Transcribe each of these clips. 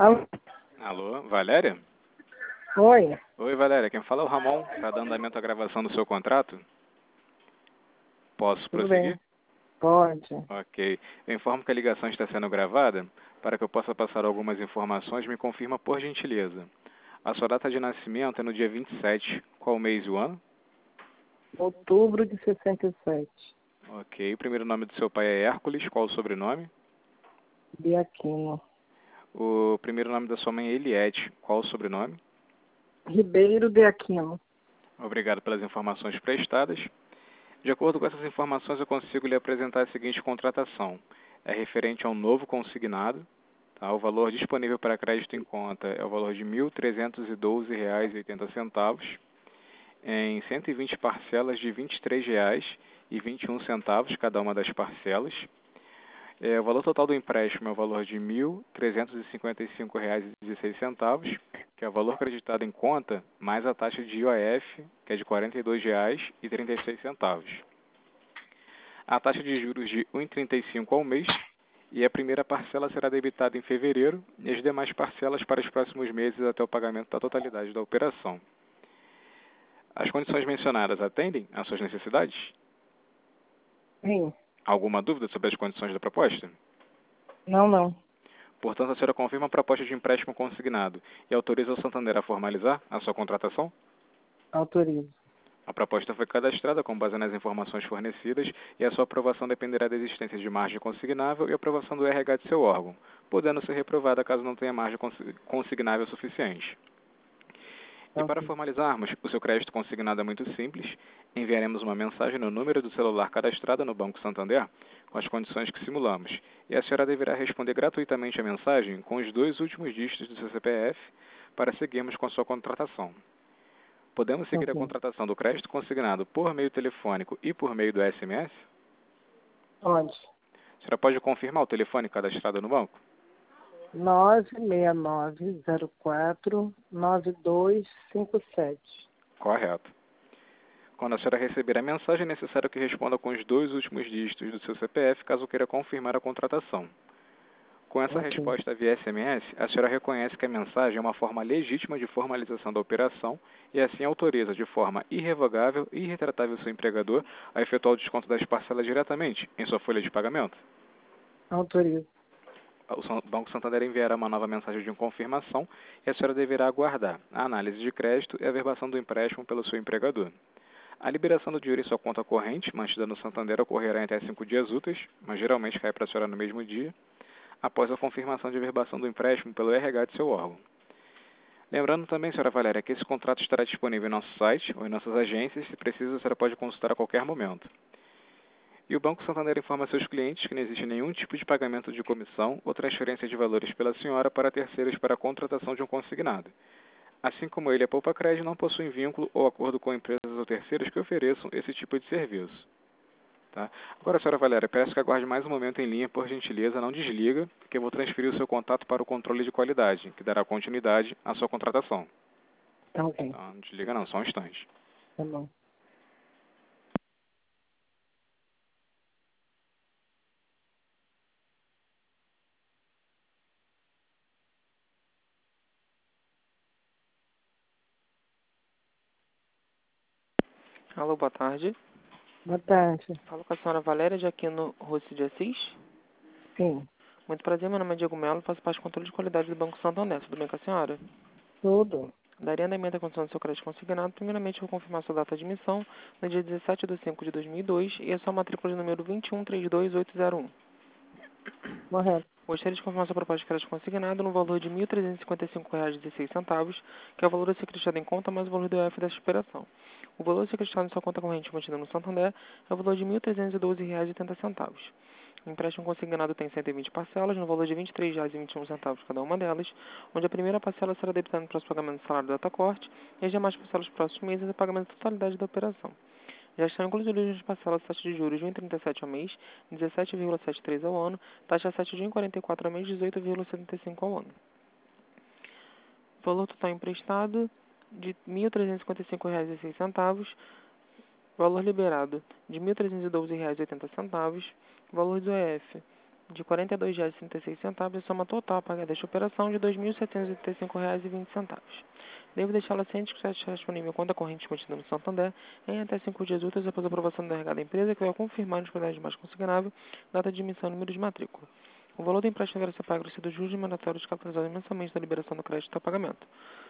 Alô? Alô, Valéria? Oi, Oi, Valéria. Quem fala é o Ramon. Está dando andamento à gravação do seu contrato? Posso tudo prosseguir? bem? Pode. Ok. Eu informo que a ligação está sendo gravada. Para que eu possa passar algumas informações, me confirma por gentileza. A sua data de nascimento é no dia 27. Qual o mês e o ano? Outubro de 67. Ok. O primeiro nome do seu pai é Hércules. Qual o sobrenome? Biaquino. O primeiro nome da sua mãe é Eliette. Qual o sobrenome? Ribeiro de Aquino. Obrigado pelas informações prestadas. De acordo com essas informações, eu consigo lhe apresentar a seguinte contratação. É referente a um novo consignado. Tá? O valor disponível para crédito em conta é o valor de R$ 1.312,80 em 120 parcelas de R$ 23,21 cada uma das parcelas. O valor total do empréstimo é o valor de R$ 1.355,16, que é o valor creditado em conta, mais a taxa de IOF, que é de R$ 42,36. A taxa de juros de 1,35 ao mês, e a primeira parcela será debitada em fevereiro e as demais parcelas para os próximos meses até o pagamento da totalidade da operação. As condições mencionadas atendem às suas necessidades? Sim. Alguma dúvida sobre as condições da proposta? Não. Portanto, a senhora confirma a proposta de empréstimo consignado e autoriza o Santander a formalizar a sua contratação? Autorizo. A proposta foi cadastrada com base nas informações fornecidas e a sua aprovação dependerá da existência de margem consignável e aprovação do RH de seu órgão, podendo ser reprovada caso não tenha margem consignável suficiente. E para Ok. formalizarmos, o seu crédito consignado é muito simples. Enviaremos uma mensagem no número do celular cadastrado no Banco Santander com as condições que simulamos. E a senhora deverá responder gratuitamente a mensagem com os 2 últimos dígitos do seu CPF para seguirmos com a sua contratação. Podemos seguir a Ok. contratação do crédito consignado por meio telefônico e por meio do SMS? Pode. A senhora pode confirmar o telefone cadastrado no banco? 969049257. Correto. Quando a senhora receber a mensagem, é necessário que responda com os 2 últimos dígitos do seu CPF, caso queira confirmar a contratação. Com essa Ok. resposta via SMS, a senhora reconhece que a mensagem é uma forma legítima de formalização da operação e assim autoriza de forma irrevogável e irretratável seu empregador a efetuar o desconto das parcelas diretamente em sua folha de pagamento. Autorizo. O Banco Santander enviará uma nova mensagem de confirmação e a senhora deverá aguardar a análise de crédito e a verbação do empréstimo pelo seu empregador. A liberação do dinheiro em sua conta corrente, mantida no Santander, ocorrerá em até 5 dias úteis, mas geralmente cai para a senhora no mesmo dia, após a confirmação de verbação do empréstimo pelo RH de seu órgão. Lembrando também, senhora Valéria, que esse contrato estará disponível em nosso site ou em nossas agências. Se precisa, a senhora pode consultar a qualquer momento. E o Banco Santander informa seus clientes que não existe nenhum tipo de pagamento de comissão ou transferência de valores pela senhora para terceiros para a contratação de um consignado. Assim como ele, a Poupa Crédito não possui vínculo ou acordo com empresas ou terceiros que ofereçam esse tipo de serviço. Tá? Agora, senhora Valéria, peço que aguarde mais um momento em linha, por gentileza, não desliga, que eu vou transferir o seu contato para o controle de qualidade, que dará continuidade à sua contratação. Tá ok. Então, não desliga não, só um instante. Tá bom. Alô, boa tarde. Boa tarde. Falo com a senhora Valéria de Aquino Rossi de Assis. Sim. Muito prazer, meu nome é Diego Melo, faço parte do controle de qualidade do Banco Santander. Tudo bem com a senhora? Tudo. Daria andamento à condição do seu crédito consignado. Primeiramente, vou confirmar sua data de emissão no dia 17 de 5 de 2002 e a sua matrícula de número 2132801. Correto. Gostaria de confirmar sua proposta de crédito consignado no valor de R$ 1.355,16, que é o valor a ser acreditado em conta mais o valor do IOF desta operação. O valor a ser acreditado em sua conta corrente mantida no Santander é o valor de R$ 1.312,80. O empréstimo consignado tem 120 parcelas, no valor de R$ 23,21 cada uma delas, onde a primeira parcela será debitada no próximo pagamento do salário da data corte e as demais parcelas nos próximos meses é pagamento da totalidade da operação. Já estão incluídas as parcelas taxa de juros de 1,37 ao mês, 17,73 ao ano, taxa 7 de 1,44 ao mês, 18,75 ao ano. Valor total emprestado de R$ 1.355,06, valor liberado de R$ 1.312,80, valor do EF de R$ 42,36 e a soma total a pagar desta operação de R$ 2.785,20. Devo deixá-la ciente que já está disponível a conta corrente mantida no Santander em até 5 dias úteis após a aprovação do RH da empresa, que vai confirmar a disponibilidade de mais consignável, data de emissão e número de matrícula. O valor do empréstimo deverá ser pago dos juros mandatórios capitalizados mensalmente da liberação do crédito a pagamento.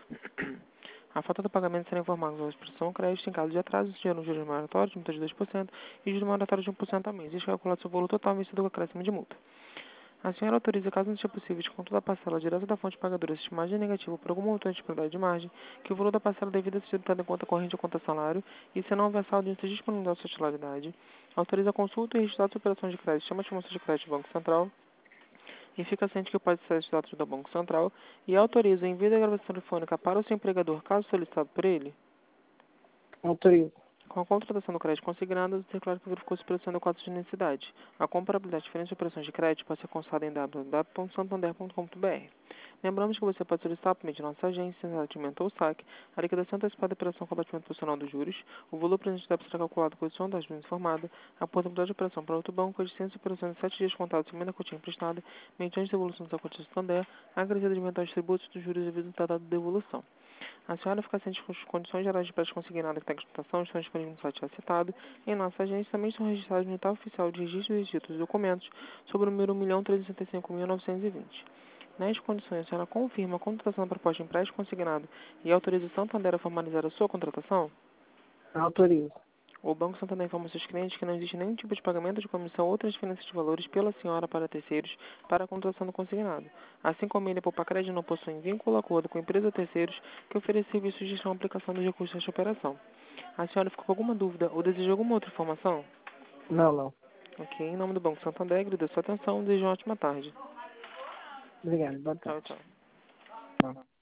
A falta do pagamento será informada pela expressão crédito em caso de atraso, gerando juros mandatórios de multa de 2% e juros mandatórios de 1% ao mês. Este é calculado sobre o valor total vencido com acréscimo de multa. A senhora autoriza, caso não seja possível, desconto da parcela direta da fonte pagadora se estimada de negativo por algum montante de disponibilidade de margem, que o valor da parcela devida seja debitado em conta corrente ou conta salário, e se não houver saldo entre disponibilidade da sua titularidade, autoriza a consulta e registro das operações de crédito, chama de formação de crédito do Banco Central, e fica ciente que pode ser dados do Banco Central, e autoriza o envio da gravação telefônica para o seu empregador, caso solicitado por ele. Autorizo. Com a contratação do crédito consignado, declara que verificou se operação adequada de necessidade. A comparabilidade de diferentes operações de crédito pode ser consultada em www.santander.com.br. Lembramos que você pode solicitar por meio de nossa agência, sem atendimento ou saque, a liquidação antecipada da operação com abatimento proporcional dos juros, o valor presente deve ser calculado com a edição das juros informada, a portabilidade de operação para outro banco, a licença de operação de 7 dias contados sem emenda cotinha emprestada, mediante devolução da quantia do Santander, a agregada de mentais tributos dos juros devido ao tratado de devolução. A senhora fica ciente que as condições gerais de empréstimo consignado que tem explotação estão disponíveis no site já citado. Em nossa agência também estão registrados no Unidade Oficial de Registro e Registro dos Documentos sob o número 1.365.920. Nas condições, a senhora confirma a contratação da proposta de empréstimo consignado e autoriza o Santander a formalizar a sua contratação? Autorizo. O Banco Santander informa aos seus clientes que não existe nenhum tipo de pagamento de comissão ou transferência de valores pela senhora para terceiros para a contratação do consignado. Assim como ele, por crédito, não possui vínculo ou acordo com empresa ou terceiros que ofereça serviços de gestão e aplicação dos recursos desta operação. A senhora ficou com alguma dúvida ou deseja alguma outra informação? Não. Ok, em nome do Banco Santander, agradeço a sua atenção e desejo uma ótima tarde. Obrigado. Boa Tchau, tarde. tchau. Uhum.